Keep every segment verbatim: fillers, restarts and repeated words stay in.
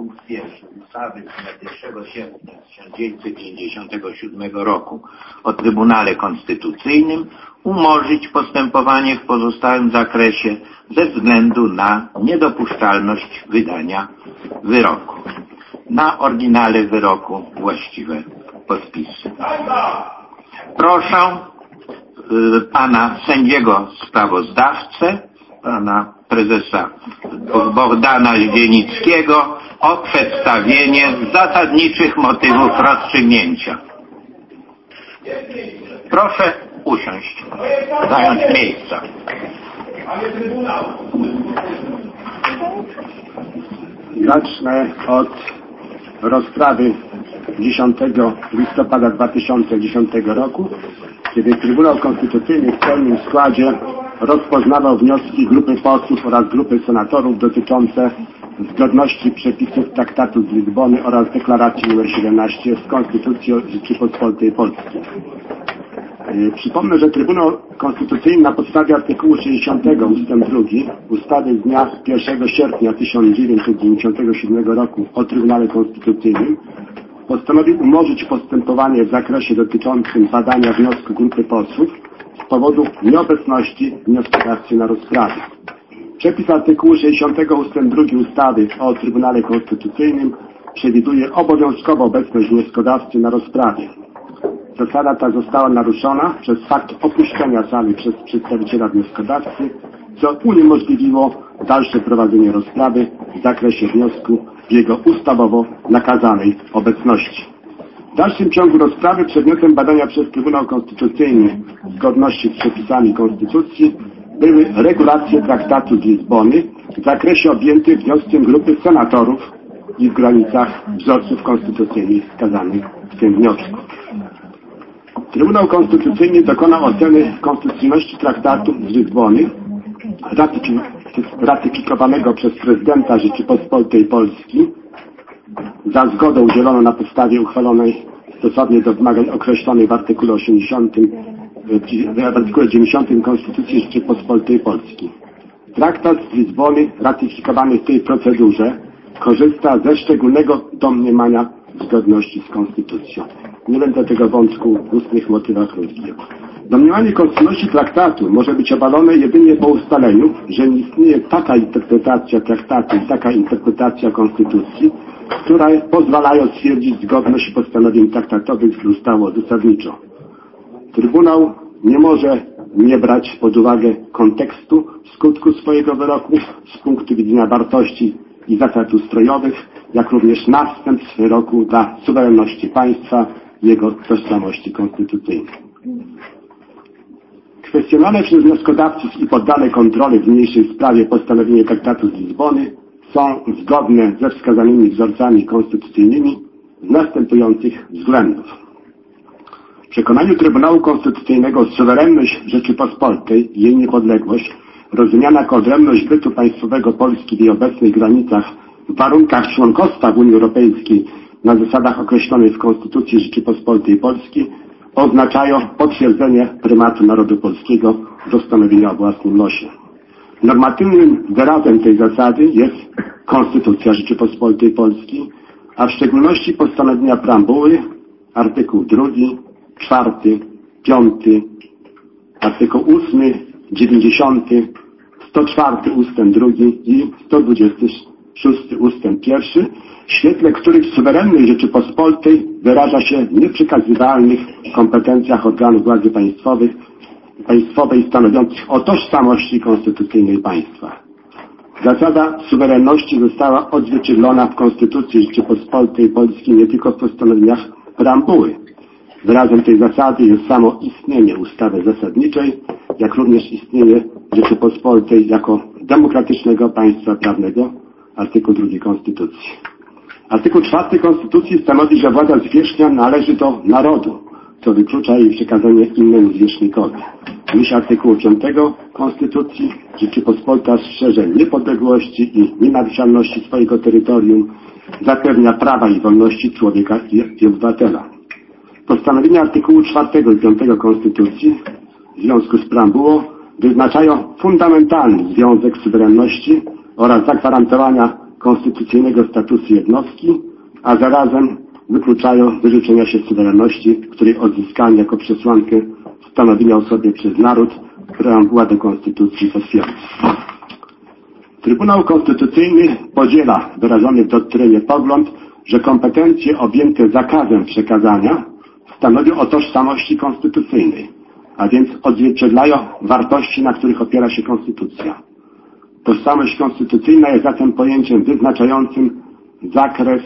punkt pierwszy ustawy z dnia pierwszego sierpnia tysiąc dziewięćset dziewięćdziesiątego siódmego roku o Trybunale Konstytucyjnym umorzyć postępowanie w pozostałym zakresie ze względu na niedopuszczalność wydania wyroku. Na oryginale wyroku właściwe podpisy. Proszę y, pana sędziego sprawozdawcę, pana prezesa Bogdana Zdzienickiego o przedstawienie zasadniczych motywów rozstrzygnięcia. Proszę usiąść, zająć miejsca. Zacznę od rozprawy dziesiątego listopada dwa tysiące dziesiątego roku, kiedy Trybunał Konstytucyjny w pełnym składzie rozpoznawał wnioski grupy posłów oraz grupy senatorów dotyczące zgodności przepisów Traktatu z Lizbony oraz deklaracji nr siedemnaście z Konstytucji Rzeczypospolitej Polskiej. Przypomnę, że Trybunał Konstytucyjny na podstawie artykułu sześćdziesiątego ustęp drugi ustawy z dnia pierwszego sierpnia tysiąc dziewięćset dziewięćdziesiątego siódmego roku o Trybunale Konstytucyjnym postanowił umorzyć postępowanie w zakresie dotyczącym badania wniosku grupy posłów z powodu nieobecności wnioskodawcy na rozprawie. Przepis artykułu sześćdziesiątego ustęp drugi ustawy o Trybunale Konstytucyjnym przewiduje obowiązkową obecność wnioskodawcy na rozprawie. Zasada ta została naruszona przez fakt opuszczenia sali przez przedstawiciela wnioskodawcy, co uniemożliwiło dalsze prowadzenie rozprawy w zakresie wniosku w jego ustawowo nakazanej obecności. W dalszym ciągu rozprawy przedmiotem badania przez Trybunał Konstytucyjny zgodności z przepisami Konstytucji były regulacje Traktatu z Lizbony w zakresie objętych wnioskiem grupy senatorów i w granicach wzorców konstytucyjnych wskazanych w tym wniosku. Trybunał Konstytucyjny dokonał oceny konstytucyjności Traktatu z Lizbony ratyfikowanego przez prezydenta Rzeczypospolitej Polski za zgodą udzieloną na podstawie uchwalonej stosownie do wymagań określonych w artykule osiemdziesiątym, w artykule dziewięćdziesiątym Konstytucji Rzeczypospolitej Polskiej. Traktat z Lizbony ratyfikowany w tej procedurze korzysta ze szczególnego domniemania zgodności z Konstytucją. Nie będę tego wątku w ustnych motywach rozwijał. Domniemanie konstytucyjności traktatu może być obalone jedynie po ustaleniu, że nie istnieje taka interpretacja traktatu i taka interpretacja konstytucji, które pozwalają stwierdzić zgodność postanowień traktatowych z ustawą zasadniczą. Trybunał nie może nie brać pod uwagę kontekstu skutku swojego wyroku z punktu widzenia wartości i zasad ustrojowych, jak również następstw wyroku dla suwerenności państwa i jego tożsamości konstytucyjnej. Kwestionowane przez wnioskodawców i poddane kontroli w niniejszej sprawie postanowienia Traktatu z Lizbony są zgodne ze wskazanymi wzorcami konstytucyjnymi z następujących względów. W przekonaniu Trybunału Konstytucyjnego suwerenność Rzeczypospolitej i jej niepodległość, rozumiana jako odrębność bytu państwowego Polski w jej obecnych granicach w warunkach członkostwa w Unii Europejskiej na zasadach określonych w Konstytucji Rzeczypospolitej Polskiej, oznaczają potwierdzenie prymatu narodu polskiego do stanowienia o własnym losie. Normatywnym wyrazem tej zasady jest Konstytucja Rzeczypospolitej Polskiej, a w szczególności postanowienia preambuły, artykuł drugi, czwarty, piąty, artykuł ósmy, dziewięćdziesiąty, sto czwarty ustęp drugi i sto dwudziesty szósty ustęp pierwszy, w świetle których suwerenność Rzeczypospolitej wyraża się w nieprzekazywalnych kompetencjach organów władzy państwowych, państwowej stanowiących o tożsamości konstytucyjnej państwa. Zasada suwerenności została odzwierciedlona w Konstytucji Rzeczypospolitej Polskiej nie tylko w postanowieniach preambuły. Wyrazem tej zasady jest samo istnienie ustawy zasadniczej, jak również istnienie Rzeczypospolitej jako demokratycznego państwa prawnego, artykuł drugi Konstytucji. Artykuł czwarty Konstytucji stanowi, że władza zwierzchnia należy do narodu, co wyklucza jej przekazanie innemu zwierzchnikowi. W myśl artykułu piątego Konstytucji Rzeczypospolita strzeże niepodległości i nienaruszalności swojego terytorium, zapewnia prawa i wolności człowieka i, i obywatela. Postanowienia artykułu czwartego i piątego Konstytucji w związku z preambułą wyznaczają fundamentalny związek suwerenności oraz zagwarantowania konstytucyjnego statusu jednostki, a zarazem wykluczają wyrzeczenia się suwerenności, której odzyskanie jako przesłankę stanowienia o sobie przez naród preambuła do Konstytucji potwierdza. Trybunał Konstytucyjny podziela wyrażony w doktrynie pogląd, że kompetencje objęte zakazem przekazania stanowią o tożsamości konstytucyjnej, a więc odzwierciedlają wartości, na których opiera się Konstytucja. Tożsamość konstytucyjna jest zatem pojęciem wyznaczającym zakres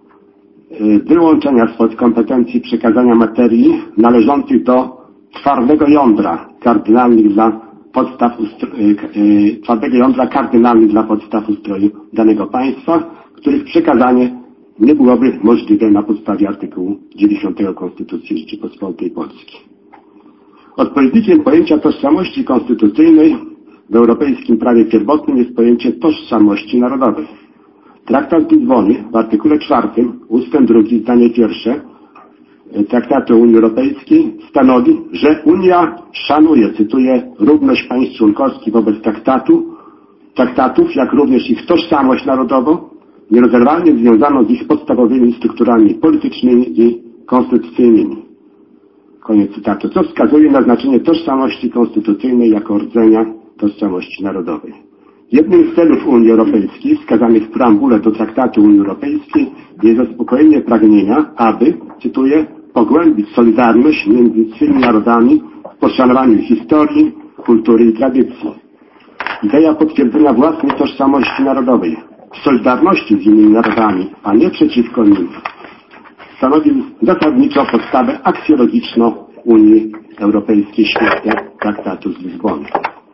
wyłączenia spod kompetencji przekazania materii należących do twardego jądra kardynalnych dla podstaw ustroju, twardego jądra kardynalnych dla podstaw ustroju danego państwa, których przekazanie nie byłoby możliwe na podstawie artykułu dziewięćdziesiątego Konstytucji Rzeczypospolitej Polskiej. Odpowiednikiem pojęcia tożsamości konstytucyjnej w europejskim prawie pierwotnym jest pojęcie tożsamości narodowej. Traktat z Lizbony w artykule czwartym, ustęp drugi, zdanie pierwsze Traktatu Unii Europejskiej stanowi, że Unia szanuje, cytuję, równość państw członkowskich wobec traktatu, traktatów, jak również ich tożsamość narodową, nierozerwalnie związaną z ich podstawowymi strukturami politycznymi i konstytucyjnymi. Koniec cytatu, co wskazuje na znaczenie tożsamości konstytucyjnej jako rdzenia tożsamości narodowej. Jednym z celów Unii Europejskiej, wskazanych w preambule do Traktatu Unii Europejskiej, jest zaspokojenie pragnienia, aby, cytuję, pogłębić solidarność między swymi narodami w poszanowaniu historii, kultury i tradycji. Idea potwierdzenia własnej tożsamości narodowej, solidarności z innymi narodami, a nie przeciwko nim, stanowi zasadniczo podstawę aksjologiczną Unii Europejskiej w świetle Traktatu z Lizbony.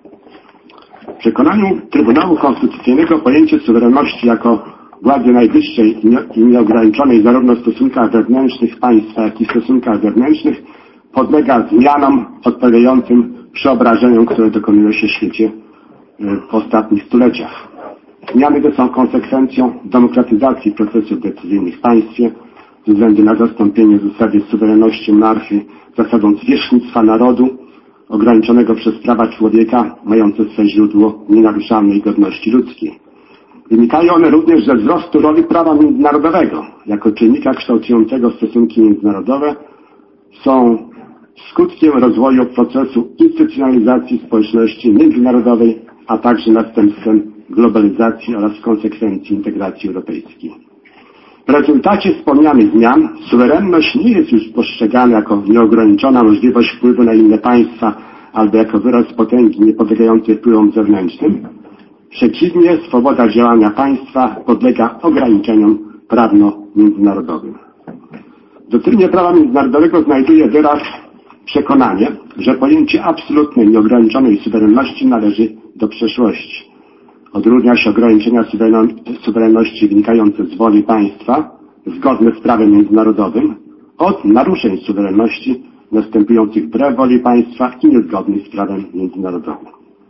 W przekonaniu Trybunału Konstytucyjnego pojęcie suwerenności jako władzy najwyższej i nieograniczonej zarówno w stosunkach wewnętrznych państwa, jak i w stosunkach wewnętrznych podlega zmianom odpowiadającym przeobrażeniom, które dokonują się w świecie w ostatnich stuleciach. Zmiany te są konsekwencją demokratyzacji procesów decyzyjnych w państwie ze względu na zastąpienie zasady suwerenności monarchii zasadą zwierzchnictwa narodu ograniczonego przez prawa człowieka mające swe źródło w nienaruszalnej godności ludzkiej. Wynikają one również ze wzrostu roli prawa międzynarodowego jako czynnika kształtującego stosunki międzynarodowe, są skutkiem rozwoju procesu instytucjonalizacji społeczności międzynarodowej, a także następstwem globalizacji oraz w konsekwencji integracji europejskiej. W rezultacie wspomnianych zmian suwerenność nie jest już postrzegana jako nieograniczona możliwość wpływu na inne państwa albo jako wyraz potęgi niepodlegającej wpływom zewnętrznym. Przeciwnie, swoboda działania państwa podlega ograniczeniom prawno-międzynarodowym. W doktrynie prawa międzynarodowego znajduje wyraz przekonanie, że pojęcie absolutnej, nieograniczonej suwerenności należy do przeszłości. Odróżnia się ograniczenia suwerenności wynikające z woli państwa, zgodne z prawem międzynarodowym, od naruszeń suwerenności następujących wbrew woli państwa i niezgodnych z prawem międzynarodowym.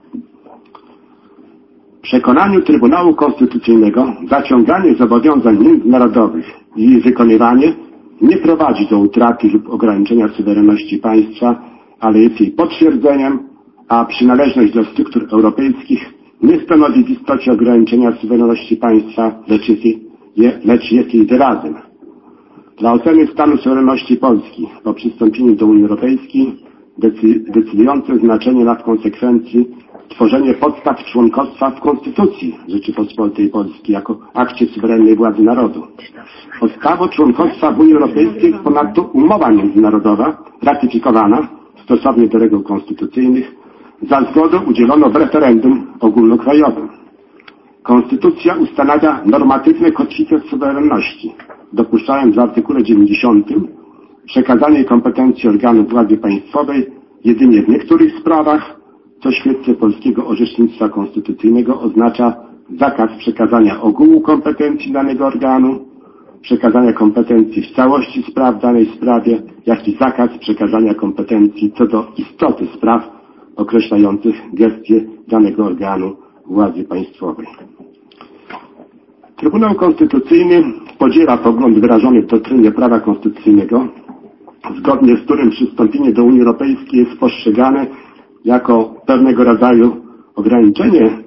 W przekonaniu Trybunału Konstytucyjnego zaciąganie zobowiązań międzynarodowych i ich wykonywanie nie prowadzi do utraty lub ograniczenia suwerenności państwa, ale jest jej potwierdzeniem, a przynależność do struktur europejskich nie stanowi w istocie ograniczenia suwerenności państwa, lecz jest jej, lecz jest jej wyrazem. Dla oceny stanu suwerenności Polski po przystąpieniu do Unii Europejskiej decydujące znaczenie ma w konsekwencji tworzenie podstaw członkostwa w Konstytucji Rzeczypospolitej Polskiej jako akcie suwerennej władzy narodu. Podstawą członkostwa w Unii Europejskiej jest ponadto umowa międzynarodowa ratyfikowana stosownie do reguł konstytucyjnych za zgodą udzieloną w referendum ogólnokrajowym. Konstytucja ustanawia normatywne kotwice suwerenności, dopuszczając w artykule dziewięćdziesiątym przekazanie kompetencji organów władzy państwowej jedynie w niektórych sprawach, co w świetle polskiego orzecznictwa konstytucyjnego oznacza zakaz przekazania ogółu kompetencji danego organu, przekazania kompetencji w całości spraw w danej sprawie, jak i zakaz przekazania kompetencji co do istoty spraw określających gestię danego organu władzy państwowej. Trybunał Konstytucyjny podziela pogląd wyrażony w doktrynie prawa konstytucyjnego, zgodnie z którym przystąpienie do Unii Europejskiej jest postrzegane jako pewnego rodzaju ograniczenie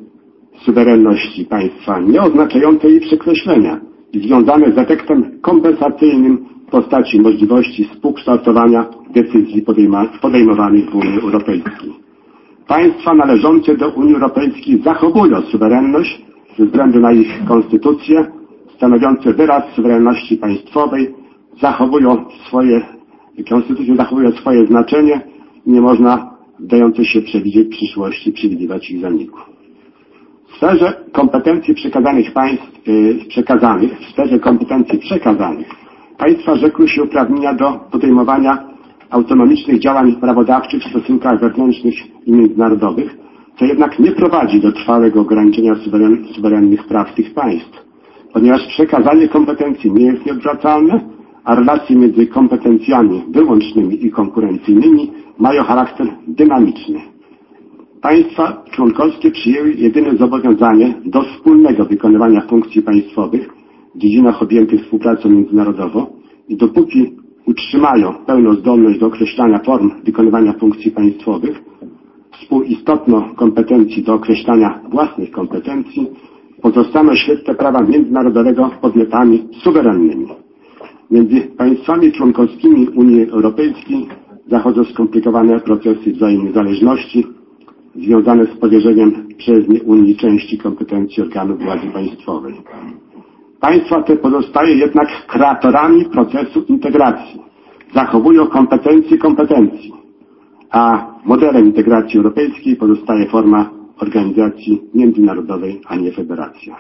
suwerenności państwa, nie oznaczające jej przekreślenia i związane z efektem kompensacyjnym w postaci możliwości współkształtowania decyzji podejmowanych w Unii Europejskiej. Państwa należące do Unii Europejskiej zachowują suwerenność ze względu na ich konstytucje, stanowiące wyraz suwerenności państwowej, zachowują swoje, konstytucje zachowują swoje znaczenie i nie można dające się przewidzieć przyszłości, przewidywać ich zaniku. W sferze kompetencji przekazanych państw, yy, przekazanych, w sferze kompetencji przekazanych państwa rzekły się uprawnienia do podejmowania autonomicznych działań prawodawczych w stosunkach wewnętrznych i międzynarodowych, co jednak nie prowadzi do trwałego ograniczenia suweren, suwerennych praw tych państw, ponieważ przekazanie kompetencji nie jest nieodwracalne, a relacje między kompetencjami wyłącznymi i konkurencyjnymi mają charakter dynamiczny. Państwa członkowskie przyjęły jedyne zobowiązanie do wspólnego wykonywania funkcji państwowych w dziedzinach objętych współpracą międzynarodową i dopóki utrzymają pełną zdolność do określania form wykonywania funkcji państwowych, współistotną kompetencji do określania własnych kompetencji, pozostaną świetle prawa międzynarodowego podmiotami suwerennymi. Między państwami członkowskimi Unii Europejskiej zachodzą skomplikowane procesy wzajemnej zależności związane z powierzeniem przez Unii części kompetencji organów władzy państwowej. Państwa te pozostają jednak kreatorami procesu integracji. Zachowują kompetencje kompetencji, a modelem integracji europejskiej pozostaje forma organizacji międzynarodowej, a nie federacja.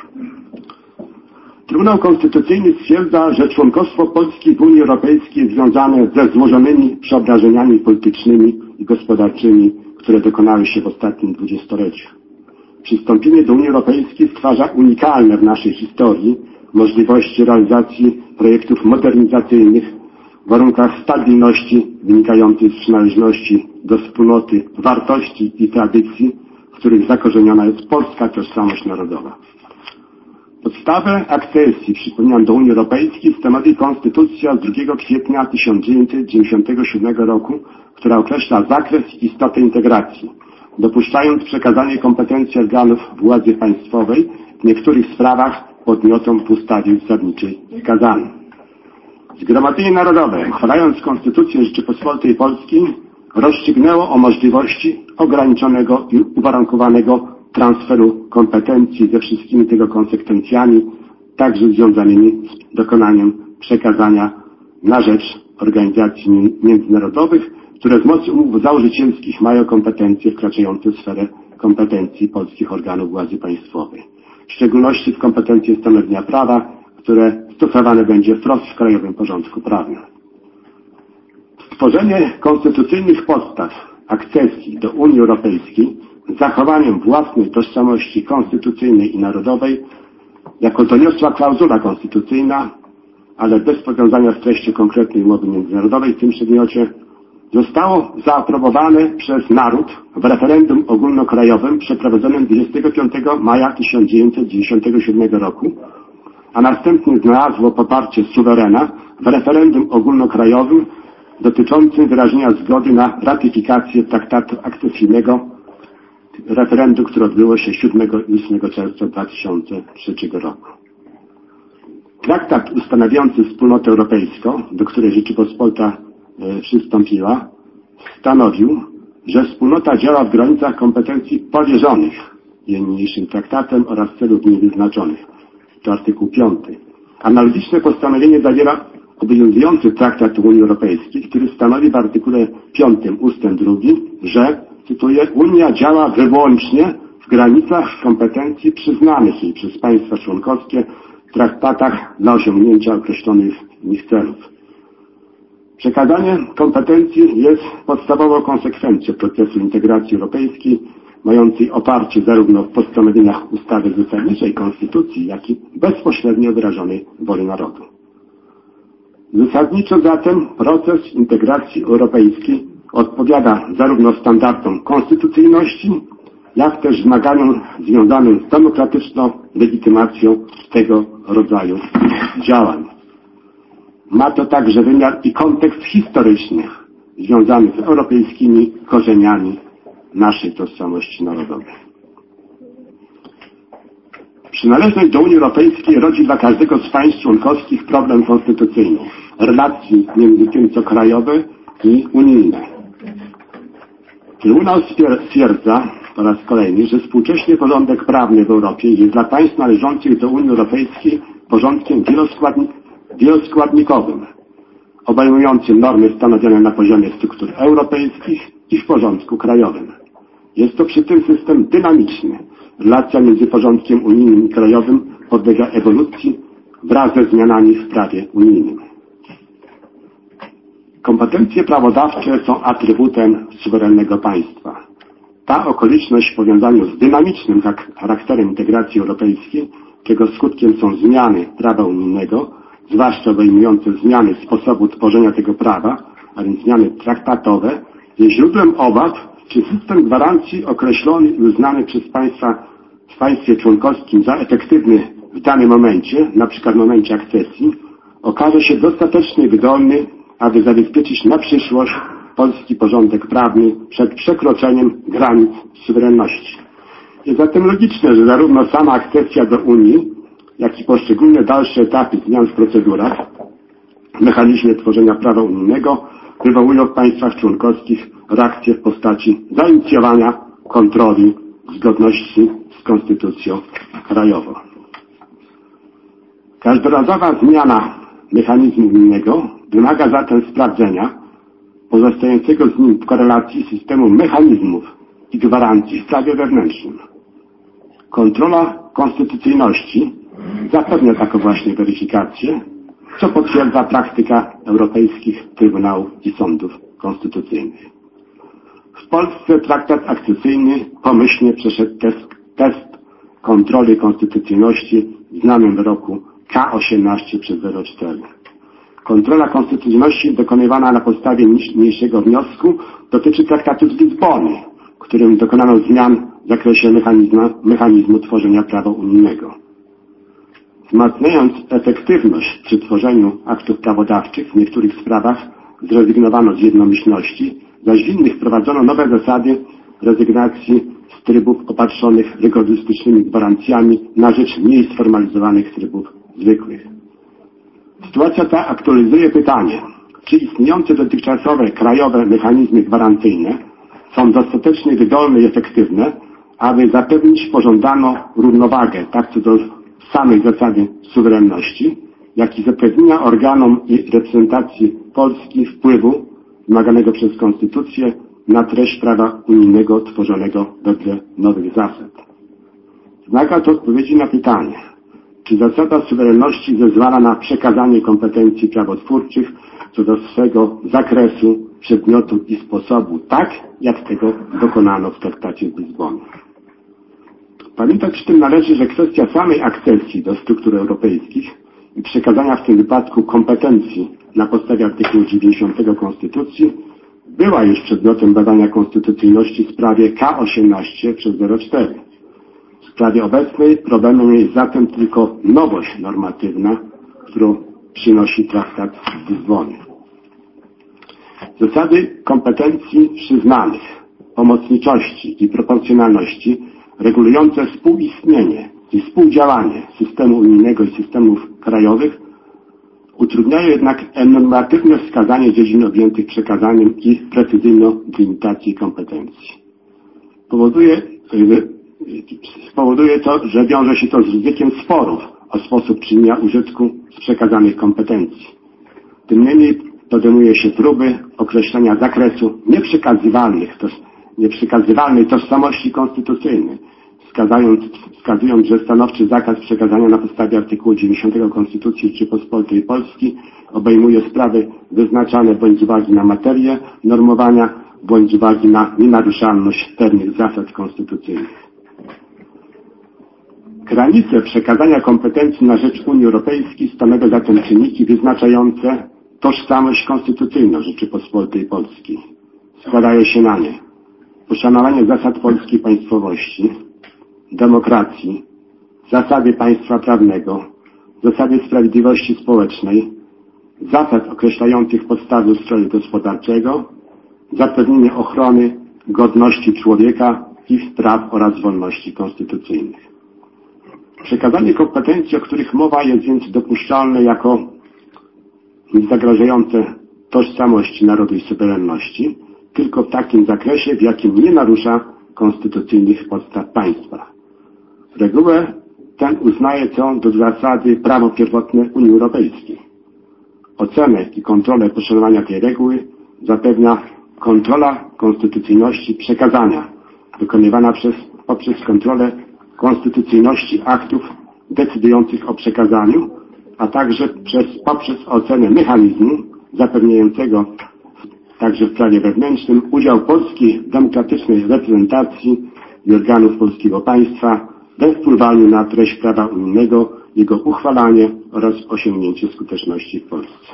Trybunał Konstytucyjny stwierdza, że członkostwo Polski w Unii Europejskiej jest związane ze złożonymi przeobrażeniami politycznymi i gospodarczymi, które dokonały się w ostatnim dwudziestoleciu. Przystąpienie do Unii Europejskiej stwarza unikalne w naszej historii możliwości realizacji projektów modernizacyjnych w warunkach stabilności wynikającej z przynależności do wspólnoty wartości i tradycji, w których zakorzeniona jest polska tożsamość narodowa. Podstawę akcesji, przypominam, do Unii Europejskiej stanowi Konstytucja z drugiego kwietnia tysiąc dziewięćset dziewięćdziesiątego siódmego roku, która określa zakres i istotę integracji, dopuszczając przekazanie kompetencji organów władzy państwowej w niektórych sprawach podmiotom w ustawie zasadniczej wskazanym. Zgromadzenie Narodowe, uchwalając Konstytucję Rzeczypospolitej Polskiej, rozstrzygnęło o możliwości ograniczonego i uwarunkowanego transferu kompetencji ze wszystkimi tego konsekwencjami, także związanymi z dokonaniem przekazania na rzecz organizacji międzynarodowych, które z mocy umów założycielskich mają kompetencje wkraczające w sferę kompetencji polskich organów władzy państwowej. W szczególności w kompetencje stanowienia prawa, które stosowane będzie wprost w krajowym porządku prawnym. Stworzenie konstytucyjnych podstaw akcesji do Unii Europejskiej z zachowaniem własnej tożsamości konstytucyjnej i narodowej jako doniosła klauzula konstytucyjna, ale bez powiązania z treścią konkretnej umowy międzynarodowej w tym przedmiocie, zostało zaaprobowane przez naród w referendum ogólnokrajowym przeprowadzonym dwudziestego piątego maja tysiąc dziewięćset dziewięćdziesiątego siódmego roku, a następnie znalazło poparcie suwerena w referendum ogólnokrajowym dotyczącym wyrażenia zgody na ratyfikację traktatu akcesyjnego, referendum, które odbyło się siódmego i ósmego czerwca dwa tysiące trzeciego roku. Traktat ustanawiający Wspólnotę Europejską, do której Rzeczypospolita e, przystąpiła, stanowił, że Wspólnota działa w granicach kompetencji powierzonych jej niniejszym traktatem oraz celów w niej wyznaczonych. To artykuł piąty. Analogiczne postanowienie zawiera obowiązujący traktat Unii Europejskiej, który stanowi w artykule piątym ustęp drugi, że, cytuję, Unia działa wyłącznie w granicach kompetencji przyznanych jej przez państwa członkowskie w traktatach dla osiągnięcia określonych w nich celów. Przekazanie kompetencji jest podstawową konsekwencją procesu integracji europejskiej, mającej oparcie zarówno w postanowieniach ustawy zasadniczej Konstytucji, jak i bezpośrednio wyrażonej woli narodu. Zasadniczo zatem proces integracji europejskiej odpowiada zarówno standardom konstytucyjności, jak też wymaganiom związanym z demokratyczną legitymacją tego rodzaju działań. Ma to także wymiar i kontekst historyczny związany z europejskimi korzeniami naszej tożsamości narodowej. Przynależność do Unii Europejskiej rodzi dla każdego z państw członkowskich problem konstytucyjny, relacji między tym, co krajowe i unijne. Trybunał stwierdza po raz kolejny, że współcześnie porządek prawny w Europie jest dla państw należących do Unii Europejskiej porządkiem wieloskładnikowym, obejmującym normy stanowione na poziomie struktur europejskich i w porządku krajowym. Jest to przy tym system dynamiczny. Relacja między porządkiem unijnym i krajowym podlega ewolucji wraz ze zmianami w prawie unijnym. Kompetencje prawodawcze są atrybutem suwerennego państwa. Ta okoliczność w powiązaniu z dynamicznym charakterem integracji europejskiej, czego skutkiem są zmiany prawa unijnego, zwłaszcza obejmujące zmiany sposobu tworzenia tego prawa, a więc zmiany traktatowe, jest źródłem obaw, czy system gwarancji określony i uznany przez państwa w państwie członkowskim za efektywny w danym momencie, na przykład w momencie akcesji, okaże się dostatecznie wydolny, aby zabezpieczyć na przyszłość polski porządek prawny przed przekroczeniem granic suwerenności. Jest zatem logiczne, że zarówno sama akcesja do Unii, jak i poszczególne dalsze etapy zmian w procedurach, w mechanizmie tworzenia prawa unijnego wywołują w państwach członkowskich reakcje w postaci zainicjowania kontroli zgodności z konstytucją krajową. Każdorazowa zmiana mechanizmu unijnego wymaga zatem sprawdzenia pozostającego z nim w korelacji systemu mechanizmów i gwarancji w prawie wewnętrznym. Kontrola konstytucyjności zapewnia taką właśnie weryfikację, co potwierdza praktyka europejskich trybunałów i sądów konstytucyjnych. W Polsce traktat akcesyjny pomyślnie przeszedł test, test kontroli konstytucyjności w znanym wyroku K osiemnaście przez zero cztery. Kontrola konstytucyjności dokonywana na podstawie niniejszego wniosku dotyczy traktatu z Lizbony, którym dokonano zmian w zakresie mechanizmu, mechanizmu tworzenia prawa unijnego. Wzmacniając efektywność przy tworzeniu aktów prawodawczych, w niektórych sprawach zrezygnowano z jednomyślności, zaś w innych wprowadzono nowe zasady rezygnacji z trybów opatrzonych rygorystycznymi gwarancjami na rzecz mniej sformalizowanych trybów zwykłych. Sytuacja ta aktualizuje pytanie, czy istniejące dotychczasowe krajowe mechanizmy gwarancyjne są dostatecznie wydolne i efektywne, aby zapewnić pożądaną równowagę tak co do samej zasady suwerenności, jak i zapewnienia organom i reprezentacji Polski wpływu wymaganego przez Konstytucję na treść prawa unijnego tworzonego wedle nowych zasad. Wymaga to odpowiedzi na pytanie, czy zasada suwerenności zezwala na przekazanie kompetencji prawotwórczych co do swego zakresu, przedmiotu i sposobu, tak jak tego dokonano w traktacie z Lizbony. Pamiętać przy tym należy, że kwestia samej akcesji do struktur europejskich i przekazania w tym wypadku kompetencji na podstawie artykułu dziewięćdziesiątego Konstytucji była już przedmiotem badania konstytucyjności w sprawie K osiemnaście przez zero cztery. W sprawie obecnej problemem jest zatem tylko nowość normatywna, którą przynosi traktat z Lizbony. Zasady kompetencji przyznanych, pomocniczości i proporcjonalności regulujące współistnienie i współdziałanie systemu unijnego i systemów krajowych utrudniają jednak enumeratywne wskazanie dziedzin objętych przekazaniem i precyzyjną delimitację kompetencji. Powoduje, spowoduje to, że wiąże się to z ryzykiem sporów o sposób czynienia użytku z przekazanych kompetencji. Tym niemniej podejmuje się próby określenia zakresu nieprzekazywalnych, toż, nieprzekazywalnej tożsamości konstytucyjnej, wskazując, wskazując, że stanowczy zakaz przekazania na podstawie artykułu dziewięćdziesiątego Konstytucji Rzeczypospolitej Polskiej obejmuje sprawy wyznaczane bądź z uwagi na materię normowania, bądź z uwagi na nienaruszalność pewnych zasad konstytucyjnych. Granice przekazania kompetencji na rzecz Unii Europejskiej stanowią zatem czynniki wyznaczające tożsamość konstytucyjną Rzeczypospolitej Polskiej. Składają się na nie poszanowanie zasad polskiej państwowości, demokracji, zasady państwa prawnego, zasady sprawiedliwości społecznej, zasad określających podstawy ustroju gospodarczego, zapewnienie ochrony godności człowieka i praw oraz wolności konstytucyjnych. Przekazanie kompetencji, o których mowa, jest więc dopuszczalne jako zagrażające tożsamości narodu i suwerenności, tylko w takim zakresie, w jakim nie narusza konstytucyjnych podstaw państwa. Regułę tę uznaje co do zasady prawo pierwotne Unii Europejskiej. Ocenę i kontrolę poszanowania tej reguły zapewnia kontrola konstytucyjności przekazania, wykonywana przez, poprzez kontrolę konstytucyjności aktów decydujących o przekazaniu, a także przez, poprzez ocenę mechanizmu zapewniającego także w prawie wewnętrznym udział polskiej demokratycznej reprezentacji i organów polskiego państwa we wpływaniu na treść prawa unijnego, jego uchwalanie oraz osiągnięcie skuteczności w Polsce.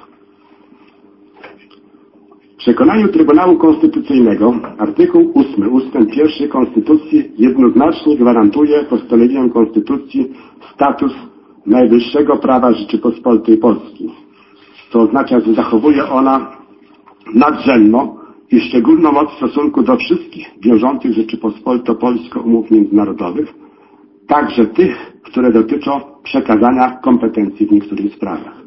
W przekonaniu Trybunału Konstytucyjnego artykuł ósmy ustęp pierwszy Konstytucji jednoznacznie gwarantuje postanowieniom Konstytucji status najwyższego prawa Rzeczypospolitej Polskiej. To oznacza, że zachowuje ona nadrzędną i szczególną moc w stosunku do wszystkich wiążących Rzeczypospolitą Polską umów międzynarodowych, także tych, które dotyczą przekazania kompetencji w niektórych sprawach.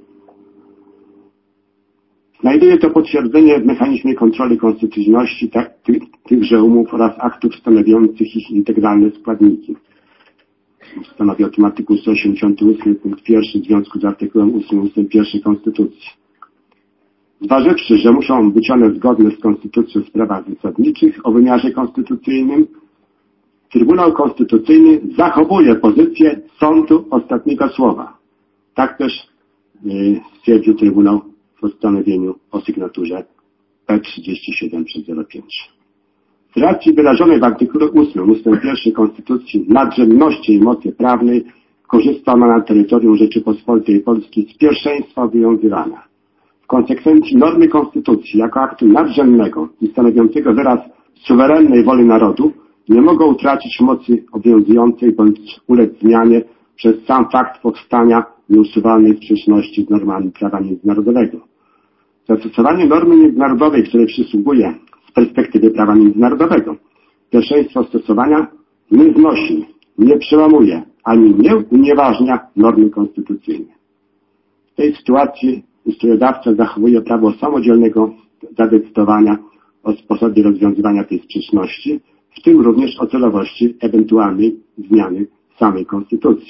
Znajduje to potwierdzenie w mechanizmie kontroli konstytucyjności tak, ty, tychże umów oraz aktów stanowiących ich integralne składniki. Stanowi o tym artykuł sto osiemdziesiąty ósmy punkt pierwszy w związku z artykułem ósmym ustęp pierwszy Konstytucji. Zważywszy, że muszą być one zgodne z Konstytucją w sprawach zasadniczych o wymiarze konstytucyjnym, Trybunał Konstytucyjny zachowuje pozycję sądu ostatniego słowa. Tak też yy, stwierdził Trybunał w postanowieniu o sygnaturze P trzydzieści siedem przez zero pięć. Z racji wyrażonej w artykule ósmym ustęp pierwszy Konstytucji nadrzędności i mocy prawnej korzysta ona na terytorium Rzeczypospolitej Polskiej z pierwszeństwa obowiązywania. W konsekwencji normy Konstytucji jako aktu nadrzędnego i stanowiącego wyraz suwerennej woli narodu nie mogą utracić mocy obowiązującej bądź ulec zmianie przez sam fakt powstania nieusuwalnej sprzeczności z normami prawa międzynarodowego. Zastosowanie normy międzynarodowej, której przysługuje z perspektywy prawa międzynarodowego pierwszeństwo stosowania, nie znosi, nie przełamuje ani nie unieważnia normy konstytucyjnej. W tej sytuacji ustawodawca zachowuje prawo samodzielnego zadecydowania o sposobie rozwiązywania tej sprzeczności, w tym również o celowości ewentualnej zmiany samej konstytucji.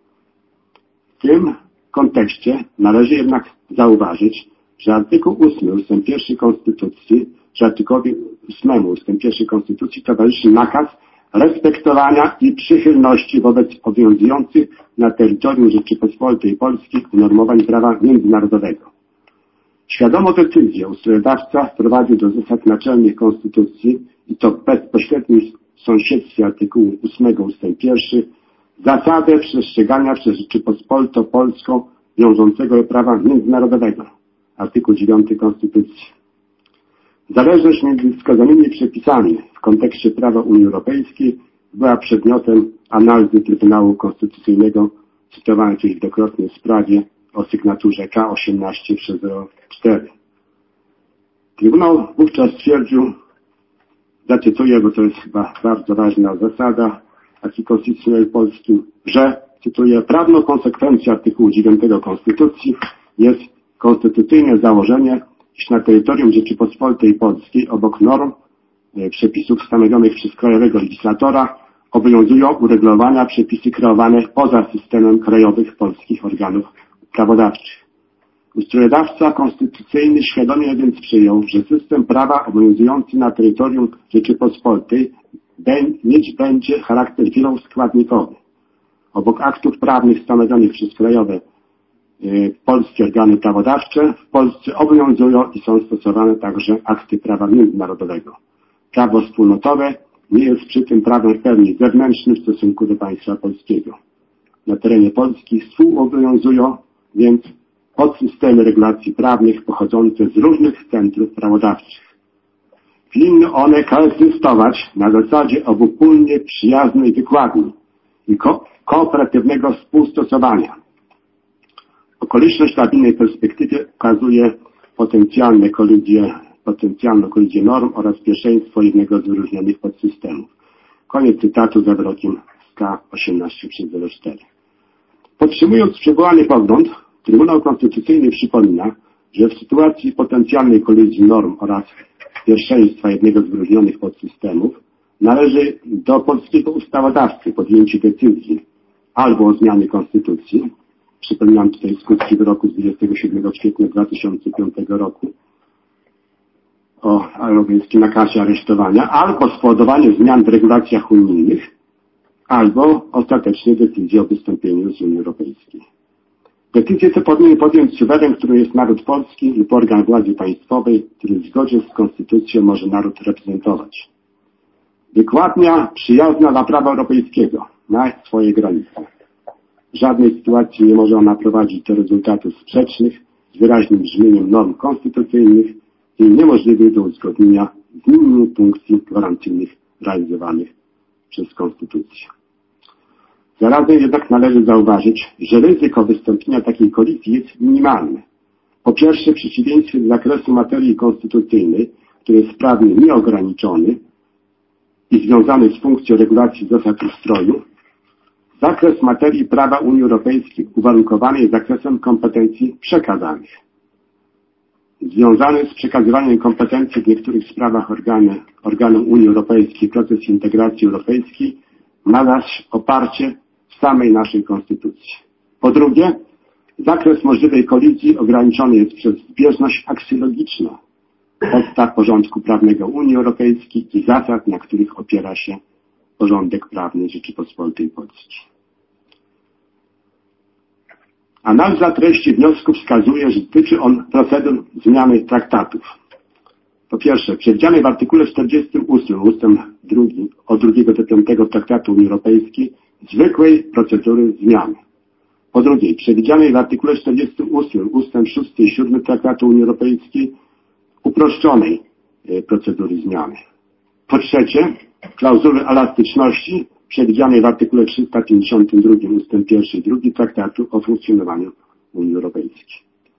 W tym kontekście należy jednak zauważyć, że artykuł ósmy ustęp pierwszy Konstytucji, że artykułowi ósmemu ustęp pierwszy Konstytucji towarzyszy nakaz respektowania i przychylności wobec obowiązujących na terytorium Rzeczypospolitej Polskiej unormowań prawa międzynarodowego. Świadomo decyzję ustawodawca wprowadził do zasad naczelnych Konstytucji i to w bezpośrednim sąsiedztwie artykułu ósmego ustęp pierwszy zasadę przestrzegania przez Rzeczypospolitą Polską wiążącego prawa międzynarodowego. Artykuł dziewiąty Konstytucji. Zależność między wskazanymi przepisami w kontekście prawa Unii Europejskiej była przedmiotem analizy Trybunału Konstytucyjnego cytowanej tu wielokrotnie w sprawie o sygnaturze K osiemnaście przez zero cztery. Trybunał wówczas stwierdził, zacytuję, bo to jest chyba bardzo ważna zasada akcji konstytucyjnej polskim, że, cytuję, prawną konsekwencją artykułu dziewiątego Konstytucji jest konstytucyjne założenie, iż na terytorium Rzeczypospolitej Polskiej obok norm e, przepisów stanowionych przez krajowego legislatora obowiązują uregulowania przepisy kreowane poza systemem krajowych polskich organów prawodawczych. Ustawodawca konstytucyjny świadomie więc przyjął, że system prawa obowiązujący na terytorium Rzeczypospolitej mieć będzie charakter wieloskładnikowy. Obok aktów prawnych stanowionych przez krajowe y, polskie organy prawodawcze w Polsce obowiązują i są stosowane także akty prawa międzynarodowego. Prawo wspólnotowe nie jest przy tym prawem w pełni zewnętrznym w stosunku do państwa polskiego. Na terenie Polski współobowiązują więc podsystemy regulacji prawnych pochodzące z różnych centrów prawodawczych. Winny one koegzystować na zasadzie obopólnie przyjaznej wykładni i ko kooperatywnego współstosowania. Okoliczność ta w innej perspektywie ukazuje potencjalne kolizje, potencjalną kolizję norm oraz pierwszeństwo jednego z wyróżnionych podsystemów. Koniec cytatu za wyrokiem K osiemnaście zero cztery. Podtrzymując przywołany pogląd, Trybunał Konstytucyjny przypomina, że w sytuacji potencjalnej kolizji norm oraz pierwszeństwa jednego z wyróżnionych podsystemów należy do polskiego ustawodawcy podjęcie decyzji albo o zmianie konstytucji, przypominam tutaj skutki wyroku z dwudziestego siódmego kwietnia dwa tysiące piątego roku o europejskim nakazie aresztowania, albo spowodowanie zmian w regulacjach unijnych, albo ostatecznie decyzji o wystąpieniu z Unii Europejskiej. Decyzję tę powinien podjąć suweren, którym jest naród polski lub organ władzy państwowej, który w zgodzie z konstytucją może naród reprezentować. Wykładnia przyjazna dla prawa europejskiego ma swoje granice. W żadnej sytuacji nie może ona prowadzić do rezultatów sprzecznych z wyraźnym brzmieniem norm konstytucyjnych i niemożliwych do uzgodnienia z innymi funkcji gwarancyjnych realizowanych przez konstytucję. Zarazem jednak należy zauważyć, że ryzyko wystąpienia takiej kolizji jest minimalne. Po pierwsze, w przeciwieństwie do zakresu materii konstytucyjnej, który jest prawnie nieograniczony i związany z funkcją regulacji zasad ustroju, zakres materii prawa Unii Europejskiej uwarunkowany jest zakresem kompetencji przekazanych. Związany z przekazywaniem kompetencji w niektórych sprawach organy, organom Unii Europejskiej proces integracji europejskiej ma zaś oparcie w samej naszej konstytucji. Po drugie, zakres możliwej kolizji ograniczony jest przez zbieżność aksjologiczną podstaw porządku prawnego Unii Europejskiej i zasad, na których opiera się porządek prawny Rzeczypospolitej Polskiej. Analiza treści wniosku wskazuje, że dotyczy on procedur zmiany traktatów. Po pierwsze, przewidzianej w artykule czterdziestym ósmym ustęp drugi od drugiego do piątego Traktatu Unii Europejskiej zwykłej procedury zmiany. Po drugie, przewidzianej w artykule czterdziestym ósmym ustęp szósty i siódmy Traktatu Unii Europejskiej uproszczonej procedury zmiany. Po trzecie, klauzuly elastyczności przewidzianej w artykule trzysta pięćdziesiątym drugim ustęp pierwszy i drugi Traktatu o funkcjonowaniu Unii Europejskiej.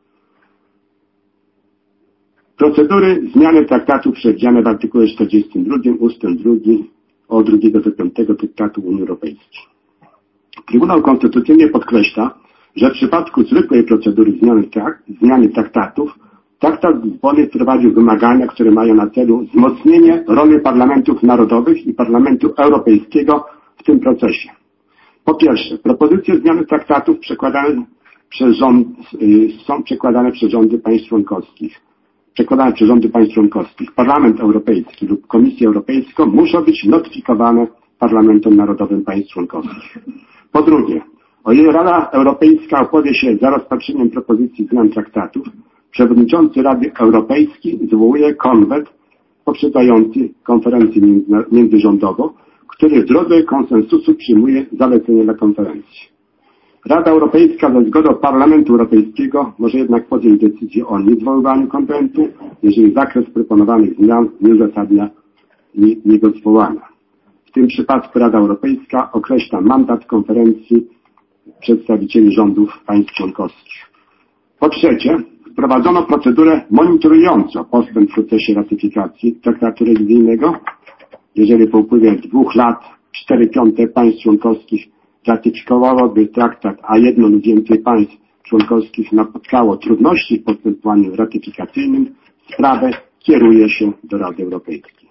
Procedury zmiany traktatu przewidziane w artykule czterdziestym drugim ustęp drugi od drugiego do piątego Traktatu Unii Europejskiej. Trybunał Konstytucyjny podkreśla, że w przypadku zwykłej procedury zmiany, trak, zmiany traktatów Traktat Lizbony wprowadził wymagania, które mają na celu wzmocnienie roli parlamentów narodowych i Parlamentu Europejskiego w tym procesie. Po pierwsze, propozycje zmiany traktatów przekładane przez rząd, są przekładane przez rządy państw członkowskich. Przekładane przez rządy państw członkowskich. Parlament Europejski lub Komisję Europejską muszą być notyfikowane Parlamentom Narodowym państw członkowskich. Po drugie, o ile Rada Europejska opowie się za rozpatrzeniem propozycji zmian traktatów, przewodniczący Rady Europejskiej zwołuje konwent poprzedzający konferencję międzyrządową, który w drodze konsensusu przyjmuje zalecenie dla konferencji. Rada Europejska za zgodą Parlamentu Europejskiego może jednak podjąć decyzję o niezwoływaniu konwentu, jeżeli zakres proponowanych zmian nie uzasadnia jego zwołania. W tym przypadku Rada Europejska określa mandat konferencji przedstawicieli rządów państw członkowskich. Po trzecie, wprowadzono procedurę monitorującą postęp w procesie ratyfikacji traktatu rewizyjnego. Jeżeli po upływie dwóch lat cztery piąte państw członkowskich ratyfikowałoby traktat, a jedno lub więcej państw członkowskich napotkało trudności w postępowaniu ratyfikacyjnym, sprawę kieruje się do Rady Europejskiej.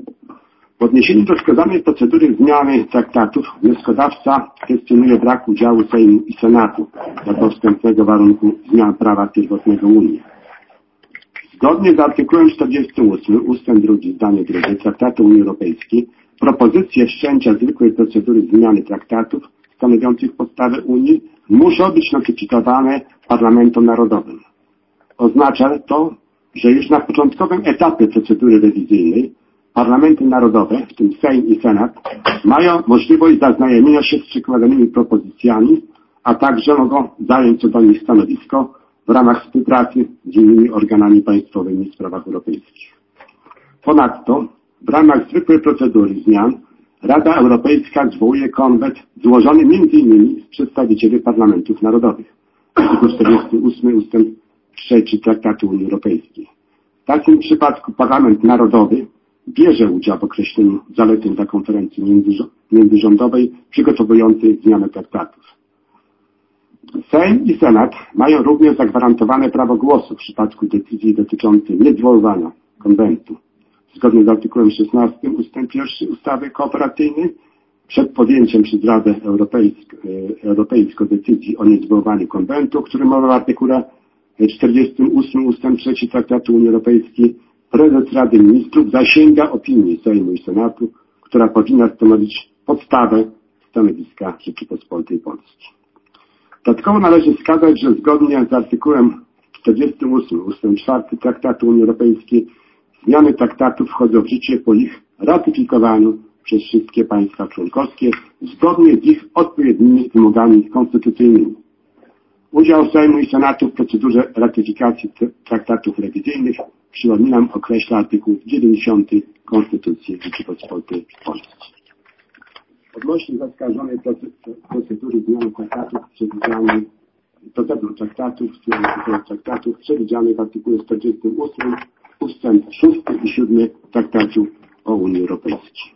W odniesieniu do wskazanej procedury zmiany traktatów wnioskodawca kwestionuje brak udziału Sejmu i Senatu jako wstępnego warunku zmian prawa pierwotnego Unii. Zgodnie z artykułem czterdziestym ósmym ustęp drugi zdanie drugie Traktatu Unii Europejskiej propozycje wszczęcia zwykłej procedury zmiany traktatów stanowiących podstawę Unii muszą być notyfikowane Parlamentom Narodowym. Oznacza to, że już na początkowym etapie procedury rewizyjnej Parlamenty narodowe, w tym Sejm i Senat, mają możliwość zaznajomienia się z przekładanymi propozycjami, a także mogą zająć co do nich stanowisko w ramach współpracy z innymi organami państwowymi w sprawach europejskich. Ponadto w ramach zwykłej procedury zmian Rada Europejska zwołuje konwent złożony między innymi z przedstawicieli parlamentów narodowych. Artykuł czterdziesty ósmy ustęp trzeci Traktatu Unii Europejskiej. W takim przypadku Parlament Narodowy bierze udział w określeniu zaleceń dla konferencji międzyrządowej przygotowującej zmianę traktatów. Sejm i Senat mają również zagwarantowane prawo głosu w przypadku decyzji dotyczącej niezwoływania konwentu. Zgodnie z artykułem szesnastym ustęp pierwszy ustawy kooperacyjnej przed podjęciem przez Radę Europejską, Europejską decyzji o niezwoływaniu konwentu, o którym mowa w artykule czterdziestym ósmym ustęp trzeci Traktatu Unii Europejskiej, prezes Rady Ministrów zasięga opinii Sejmu i Senatu, która powinna stanowić podstawę stanowiska Rzeczypospolitej Polskiej. Dodatkowo należy wskazać, że zgodnie z artykułem czterdziestym ósmym ustęp czwarty Traktatu Unii Europejskiej zmiany traktatów wchodzą w życie po ich ratyfikowaniu przez wszystkie państwa członkowskie zgodnie z ich odpowiednimi wymogami konstytucyjnymi. Udział Sejmu i Senatu w procedurze ratyfikacji traktatów rewizyjnych, przypominam, określa artykuł dziewięćdziesiąty Konstytucji Rzeczypospolitej Polskiej. Odnośnie zaskarżonej procedury zmiany traktatów przewidzianej, procedur traktatów, zmiany traktatów przewidzianej w artykule czterdziestym ósmym ustęp szósty i siódmy Traktatu o Unii Europejskiej.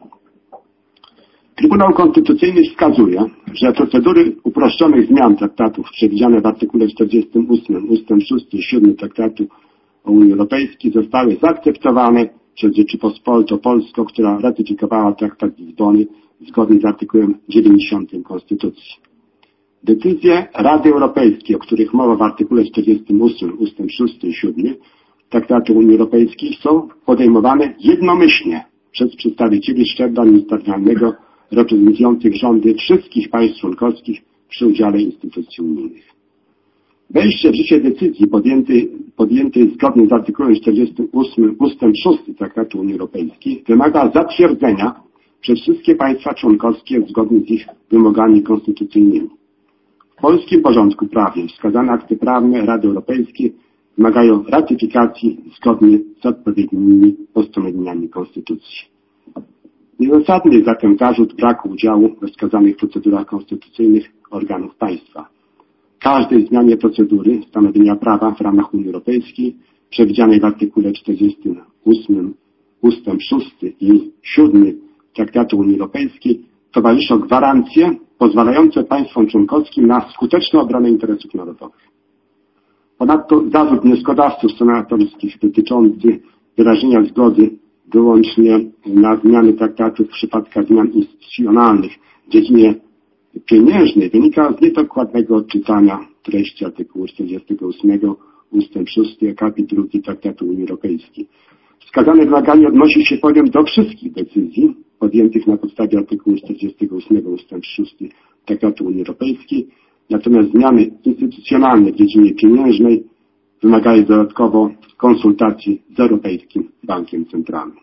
Trybunał Konstytucyjny wskazuje, że procedury uproszczonych zmian traktatów przewidziane w artykule czterdziestym ósmym ustęp szósty i siódmy Traktatu o Unii Europejskiej zostały zaakceptowane przez Rzeczypospolitą Polską, która ratyfikowała Traktat z Lizbony zgodnie z artykułem dziewięćdziesiątym Konstytucji. Decyzje Rady Europejskiej, o których mowa w artykule czterdziestym ósmym ustęp szósty i siódmy Traktatu Unii Europejskiej, są podejmowane jednomyślnie przez przedstawicieli szczebla ministerialnego reprezentujących rządy wszystkich państw członkowskich przy udziale instytucji unijnych. Wejście w życie decyzji podjętej, podjętej zgodnie z artykułem czterdziestym ósmym ustęp szósty Traktatu Unii Europejskiej wymaga zatwierdzenia przez wszystkie państwa członkowskie zgodnie z ich wymogami konstytucyjnymi. W polskim porządku prawnym wskazane akty prawne Rady Europejskiej wymagają ratyfikacji zgodnie z odpowiednimi postanowieniami Konstytucji. Niezasadny jest zatem zarzut braku udziału we wskazanych procedurach konstytucyjnych organów państwa. Każdej zmianie procedury stanowienia prawa w ramach Unii Europejskiej przewidzianej w artykule czterdziestym ósmym ustęp szósty i siódmy Traktatu Unii Europejskiej towarzyszą gwarancje pozwalające państwom członkowskim na skuteczną obronę interesów narodowych. Ponadto zarzut wnioskodawców senatorskich dotyczący wyrażenia zgody wyłącznie na zmiany traktatów w przypadkach zmian instytucjonalnych w dziedzinie pieniężnej wynika z niedokładnego odczytania treści artykułu czterdziestego ósmego ustęp szósty akapit drugi Traktatu Unii Europejskiej. Wskazane wymaganie odnosi się bowiem do wszystkich decyzji podjętych na podstawie artykułu czterdziestego ósmego ustęp szósty Traktatu Unii Europejskiej, natomiast zmiany instytucjonalne w dziedzinie pieniężnej wymagają dodatkowo konsultacji z Europejskim Bankiem Centralnym.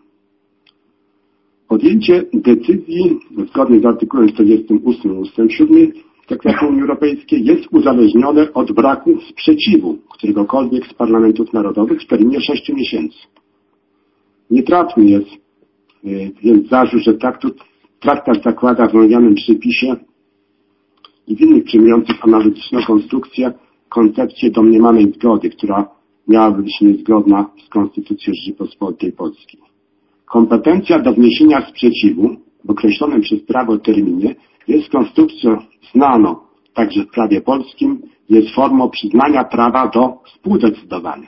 Podjęcie decyzji zgodnie z artykułem czterdziestym ósmym ustęp siódmy Traktatu Unii Europejskiej jest uzależnione od braku sprzeciwu któregokolwiek z parlamentów narodowych w terminie sześciu miesięcy. Nietrafny jest więc zarzut, że traktat, traktat zakłada w omawianym przepisie i w innych przyjmujących analityczną konstrukcję koncepcję domniemanej zgody, która miałaby być niezgodna z Konstytucją Rzeczypospolitej Polskiej. Kompetencja do wniesienia sprzeciwu w określonym przez prawo terminie jest konstrukcją znaną także w prawie polskim, jest formą przyznania prawa do współdecydowania.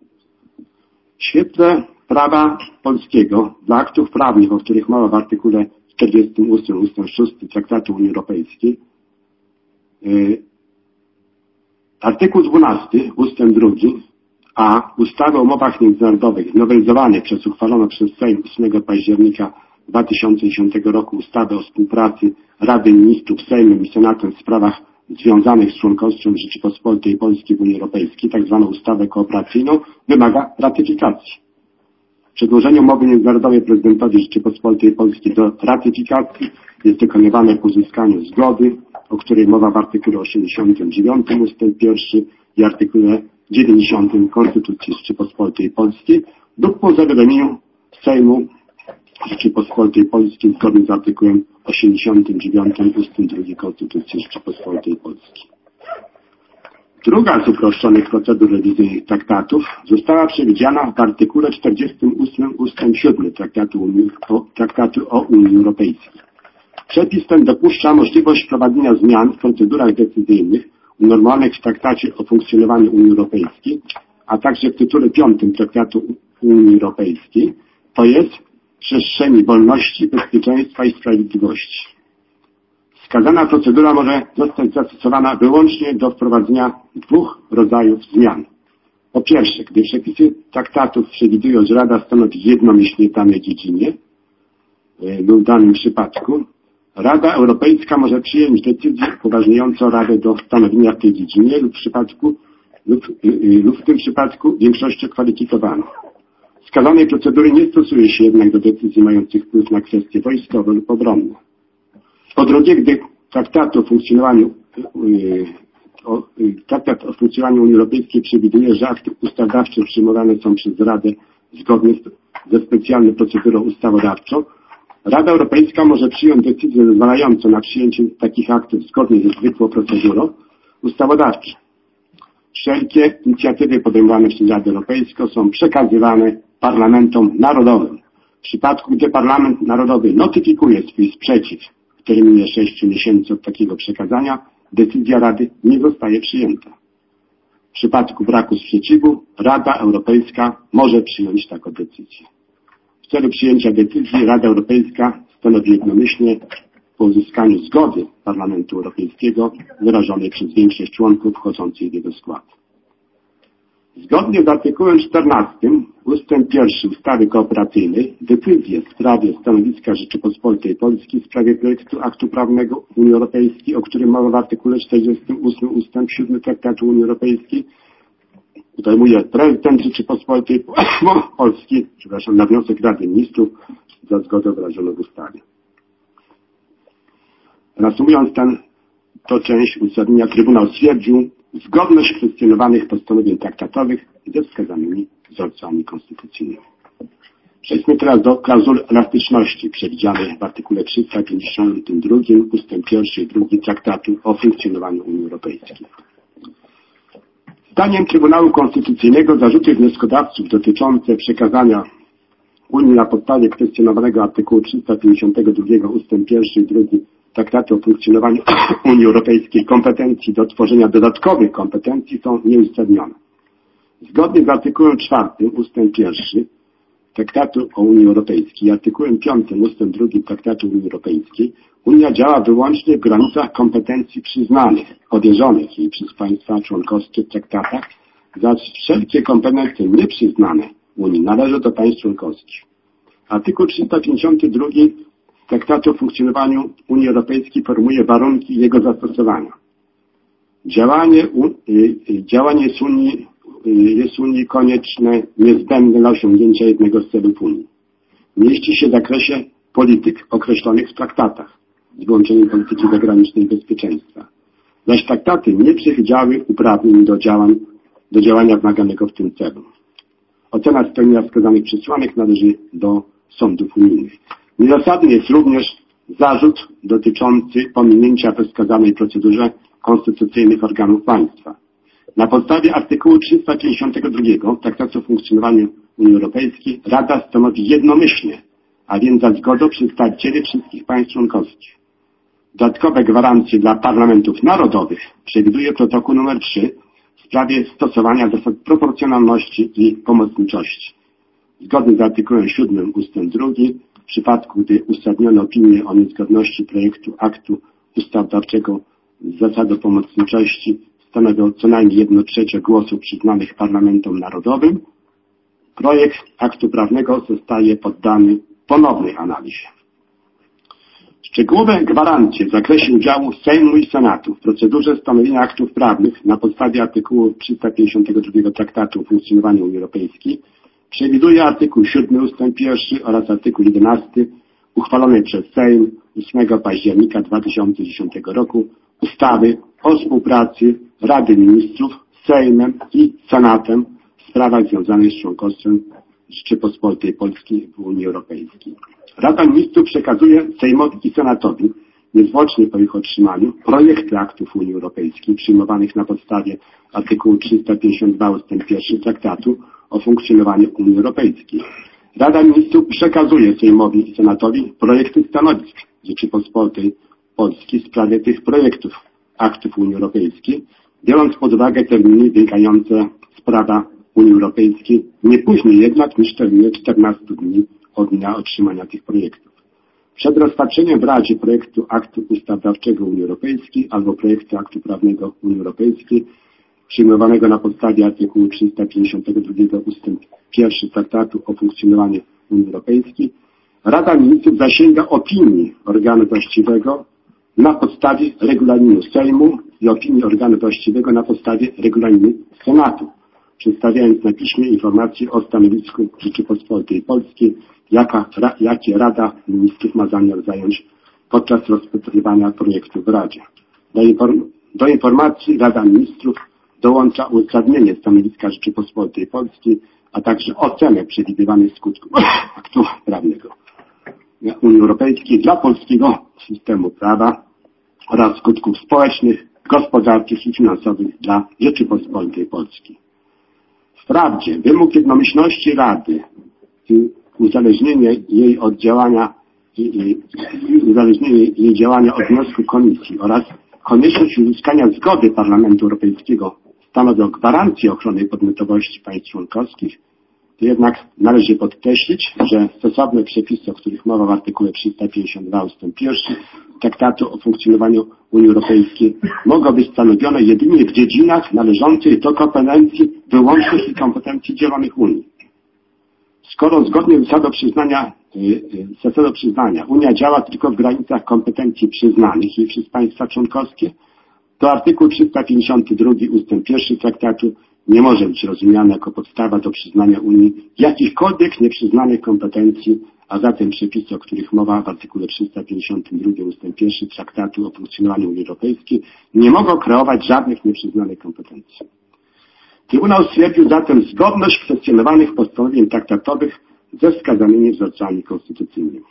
W świetle prawa polskiego dla aktów prawnych, o których mowa w artykule czterdziestym ósmym ustęp szósty Traktatu Unii Europejskiej, yy, artykuł dwunasty ustęp drugi a ustawy o umowach międzynarodowych nowelizowany przez uchwaloną przez Sejm ósmego października dwa tysiące dziesiątego roku ustawy o współpracy Rady Ministrów z Sejmem i Senatem w sprawach związanych z członkostwem Rzeczypospolitej Polskiej w Unii Europejskiej, tzw. ustawę kooperacyjną, wymaga ratyfikacji. Przedłożenie umowy międzynarodowej prezydentowi Rzeczypospolitej Polskiej do ratyfikacji jest dokonywane po uzyskaniu zgody, o której mowa w artykule osiemdziesiątym dziewiątym ustęp pierwszy i artykule dziewięćdziesiątym Konstytucji Rzeczypospolitej Polskiej lub po zawiadomieniu Sejmu Rzeczypospolitej Polskiej zgodnie z artykułem osiemdziesiątym dziewiątym ustęp drugi Konstytucji Rzeczypospolitej Polskiej. Druga z uproszczonych procedur rewizyjnych traktatów została przewidziana w artykule czterdziestym ósmym ustęp siódmy Traktatu, Unii, o, Traktatu o Unii Europejskiej. Przepis ten dopuszcza możliwość wprowadzenia zmian w procedurach decyzyjnych unormowanych w Traktacie o funkcjonowaniu Unii Europejskiej, a także w tytule piątym Traktatu Unii Europejskiej, to jest przestrzeni wolności, bezpieczeństwa i sprawiedliwości. Wskazana procedura może zostać zastosowana wyłącznie do wprowadzenia dwóch rodzajów zmian. Po pierwsze, gdy przepisy traktatów przewidują, że Rada stanowi jednomyślnie w danej dziedzinie lub w danym przypadku, Rada Europejska może przyjąć decyzję upoważniającą Radę do stanowienia w tej dziedzinie lub w przypadku lub, lub w tym przypadku większością kwalifikowaną. Wskazanej procedury nie stosuje się jednak do decyzji mających wpływ na kwestie wojskowe lub obronne. Po drugie, gdy traktat o funkcjonowaniu, yy, o, yy, traktat o funkcjonowaniu Unii Europejskiej przewiduje, że akty ustawodawcze przyjmowane są przez Radę zgodnie ze specjalną procedurą ustawodawczą, Rada Europejska może przyjąć decyzję zezwalającą na przyjęcie takich aktów zgodnie ze zwykłą procedurą ustawodawczą. Wszelkie inicjatywy podejmowane przez Radę Europejską są przekazywane parlamentom narodowym. W przypadku, gdy Parlament Narodowy notyfikuje swój sprzeciw w terminie sześciu miesięcy od takiego przekazania, decyzja Rady nie zostaje przyjęta. W przypadku braku sprzeciwu Rada Europejska może przyjąć taką decyzję. W celu przyjęcia decyzji Rada Europejska stanowi jednomyślnie po uzyskaniu zgody Parlamentu Europejskiego wyrażonej przez większość członków wchodzących w jego skład. Zgodnie z artykułem czternastym ustęp pierwszy ustawy kooperacyjnej decyzję w sprawie stanowiska Rzeczypospolitej Polskiej w sprawie projektu aktu prawnego Unii Europejskiej, o którym mowa w artykule czterdziestym ósmym ustęp siódmy Traktatu Unii Europejskiej, podejmuje prezydent Rzeczypospolitej Polskiej, przepraszam, na wniosek Rady Ministrów za zgodą wyrażoną w ustawie. Reasumując ten, to część uzasadnienia, Trybunał stwierdził zgodność kwestionowanych postanowień traktatowych ze wskazanymi wzorcami konstytucyjnymi. Przejdźmy teraz do klauzul elastyczności przewidzianej w artykule trzysta pięćdziesiątym drugim ustęp pierwszy i drugi Traktatu o funkcjonowaniu Unii Europejskiej. Zdaniem Trybunału Konstytucyjnego zarzuty wnioskodawców dotyczące przekazania Unii na podstawie kwestionowanego artykułu trzysta pięćdziesiątego drugiego ustęp pierwszy i drugi Traktatu o funkcjonowaniu Unii Europejskiej kompetencji do tworzenia dodatkowych kompetencji są nieuzasadnione. Zgodnie z artykułem czwartym ustęp pierwszy Traktatu o Unii Europejskiej i artykułem piątym ustęp drugi Traktatu Unii Europejskiej Unia działa wyłącznie w granicach kompetencji przyznanych, powierzonych jej przez państwa członkowskie w traktatach, zaś wszelkie kompetencje nieprzyznane Unii należą do państw członkowskich. Artykuł trzysta pięćdziesiąty drugi Traktatu o funkcjonowaniu Unii Europejskiej formułuje warunki jego zastosowania. Działanie, działanie jest, Unii, jest Unii konieczne, niezbędne dla osiągnięcia jednego z celów Unii. Mieści się w zakresie polityk określonych w traktatach, z wyłączeniem polityki zagranicznej i bezpieczeństwa. Zaś traktaty nie przewidziały uprawnień do, działań, do działania wymaganego w tym celu. Ocena spełnienia wskazanych przesłanek należy do sądów unijnych. Niezasadny jest również zarzut dotyczący pominięcia we wskazanej procedurze konstytucyjnych organów państwa. Na podstawie artykułu trzysta pięćdziesiątego drugiego Traktatu o funkcjonowaniu Unii Europejskiej Rada stanowi jednomyślnie, a więc za zgodą przedstawicieli wszystkich państw członkowskich. Dodatkowe gwarancje dla parlamentów narodowych przewiduje protokół nr trzy w sprawie stosowania zasad proporcjonalności i pomocniczości. Zgodnie z artykułem siódmym ustęp drugi w przypadku, gdy uzasadniono opinię o niezgodności projektu aktu ustawodawczego z zasadą pomocniczości stanowią co najmniej jedno trzecie głosów przyznanych parlamentom narodowym, projekt aktu prawnego zostaje poddany ponownej analizie. Szczegółowe gwarancje w zakresie udziału Sejmu i Senatu w procedurze stanowienia aktów prawnych na podstawie artykułu trzysta pięćdziesiątego drugiego Traktatu o funkcjonowaniu Unii Europejskiej przewiduje artykuł siódmy ustęp pierwszy oraz artykuł jedenasty uchwalony przez Sejm ósmego października dwa tysiące dziesiątego roku ustawy o współpracy Rady Ministrów z Sejmem i Senatem w sprawach związanych z członkostwem Rzeczypospolitej Polskiej w Unii Europejskiej. Rada Ministrów przekazuje Sejmowi i Senatowi niezwłocznie po ich otrzymaniu projekty aktów Unii Europejskiej przyjmowanych na podstawie artykułu trzysta pięćdziesiąt dwa ustęp pierwszy Traktatu o funkcjonowaniu Unii Europejskiej. Rada Ministrów przekazuje Sejmowi i Senatowi projekty stanowisk Rzeczypospolitej Polskiej w sprawie tych projektów aktów Unii Europejskiej, biorąc pod uwagę terminy wynikające z prawa Unii Europejskiej, nie później jednak niż w terminie czternastu dni od dnia otrzymania tych projektów. Przed rozpatrzeniem w Radzie projektu aktu ustawodawczego Unii Europejskiej albo projektu aktu prawnego Unii Europejskiej przyjmowanego na podstawie artykułu trzysta pięćdziesiątego drugiego ustęp pierwszy Traktatu o funkcjonowaniu Unii Europejskiej, Rada Ministrów zasięga opinii organu właściwego na podstawie regulaminu Sejmu i opinii organu właściwego na podstawie regulaminu Senatu, przedstawiając na piśmie informacje o stanowisku Rzeczypospolitej Polskiej, jaka, ra, jakie Rada Ministrów ma zamiar zająć podczas rozpatrywania projektu w Radzie. Do, inform, do informacji Rada Ministrów dołącza uzasadnienie stanowiska Rzeczypospolitej Polskiej, a także ocenę przewidywanych skutków aktu prawnego Unii Europejskiej dla polskiego systemu prawa oraz skutków społecznych, gospodarczych i finansowych dla Rzeczypospolitej Polskiej. Wprawdzie wymóg jednomyślności Rady i uzależnienie jej od działania i, i, i uzależnienie jej działania od wniosku Komisji oraz konieczność uzyskania zgody Parlamentu Europejskiego stanowią gwarancję ochrony podmiotowości państw członkowskich, to jednak należy podkreślić, że stosowne przepisy, o których mowa w artykule trzysta pięćdziesiąt dwa ustęp pierwszy Traktatu o funkcjonowaniu Unii Europejskiej mogą być stanowione jedynie w dziedzinach należących do kompetencji wyłącznych i kompetencji dzielonych Unii. Skoro zgodnie z zasadą przyznania, z zasadą przyznania Unia działa tylko w granicach kompetencji przyznanych jej przez państwa członkowskie, to artykuł trzysta pięćdziesiąty drugi ustęp pierwszy Traktatu nie może być rozumiany jako podstawa do przyznania Unii jakichkolwiek nieprzyznanych kompetencji, a zatem przepisy, o których mowa w artykule trzysta pięćdziesiątym drugim ustęp pierwszy Traktatu o funkcjonowaniu Unii Europejskiej, nie mogą kreować żadnych nieprzyznanych kompetencji. Trybunał stwierdził zatem zgodność kwestionowanych postanowień traktatowych ze wskazanymi wzorcami konstytucyjnymi.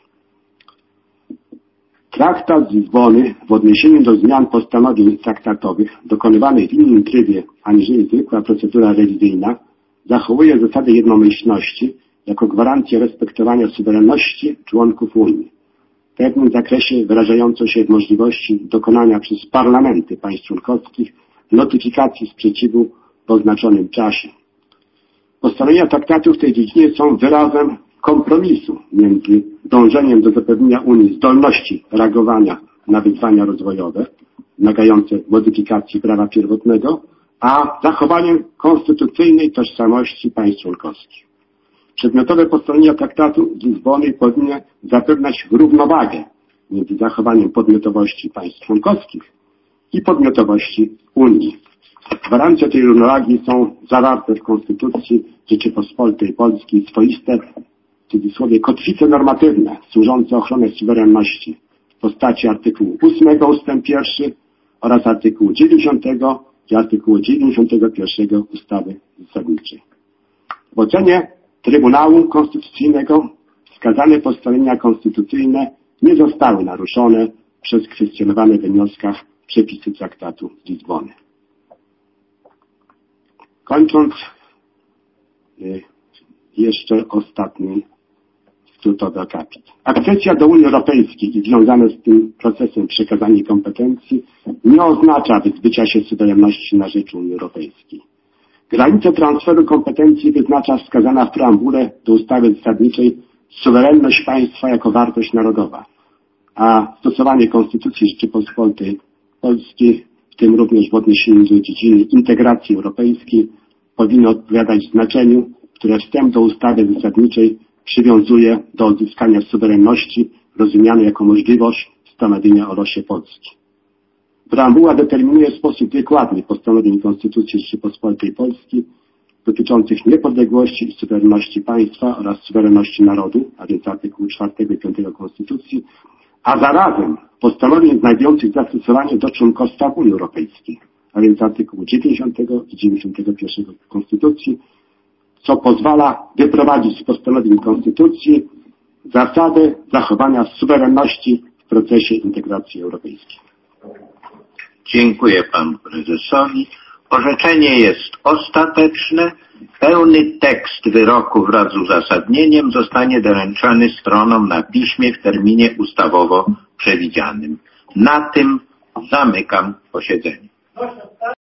Traktat z Lizbony w odniesieniu do zmian postanowień traktatowych dokonywanych w innym trybie aniżeli zwykła procedura rewizyjna zachowuje zasadę jednomyślności jako gwarancję respektowania suwerenności członków Unii, w pewnym zakresie wyrażającą się w możliwości dokonania przez parlamenty państw członkowskich notyfikacji sprzeciwu w oznaczonym czasie. Postanowienia traktatu w tej dziedzinie są wyrazem kompromisu między dążeniem do zapewnienia Unii zdolności reagowania na wyzwania rozwojowe wymagające modyfikacji prawa pierwotnego, a zachowaniem konstytucyjnej tożsamości państw członkowskich. Przedmiotowe postanowienia traktatu z Lizbony powinny zapewniać równowagę między zachowaniem podmiotowości państw członkowskich i podmiotowości Unii. Gwarancje tej równowagi są zawarte w Konstytucji Rzeczypospolitej Polskiej swoiste, w cudzysłowie, kotwice normatywne służące ochronie suwerenności w postaci artykułu ósmego ustęp pierwszy oraz artykułu dziewięćdziesiątego i artykułu dziewięćdziesiątego pierwszego ustawy zasadniczej. W ocenie Trybunału Konstytucyjnego wskazane postanowienia konstytucyjne nie zostały naruszone przez kwestionowane we wnioskach przepisy traktatu z Lizbony. Kończąc, jeszcze ostatni skrótowy akapit. Akcesja do Unii Europejskiej i związane z tym procesem przekazanie kompetencji nie oznacza wyzbycia się suwerenności na rzecz Unii Europejskiej. Granice transferu kompetencji wyznacza wskazana w preambule do ustawy zasadniczej suwerenność państwa jako wartość narodowa, a stosowanie Konstytucji Rzeczypospolitej Polskiej, w tym również w odniesieniu do dziedziny integracji europejskiej, powinno odpowiadać znaczeniu, które wstęp do ustawy zasadniczej przywiązuje do odzyskania suwerenności, rozumianej jako możliwość stanowienia o losie Polski. Preambuła determinuje w sposób wykładny postanowień Konstytucji Rzeczypospolitej Polskiej dotyczących niepodległości i suwerenności państwa oraz suwerenności narodu, a więc artykułu czwartego i piątego Konstytucji, a zarazem postanowień znajdujących zastosowanie do członkostwa w Unii Europejskiej, a więc artykułu dziewięćdziesiątego i dziewięćdziesiątego pierwszego Konstytucji, co pozwala wyprowadzić z postanowień Konstytucji zasadę zachowania suwerenności w procesie integracji europejskiej. Dziękuję panu prezesowi. Orzeczenie jest ostateczne. Pełny tekst wyroku wraz z uzasadnieniem zostanie doręczony stronom na piśmie w terminie ustawowo przewidzianym. Na tym zamykam posiedzenie.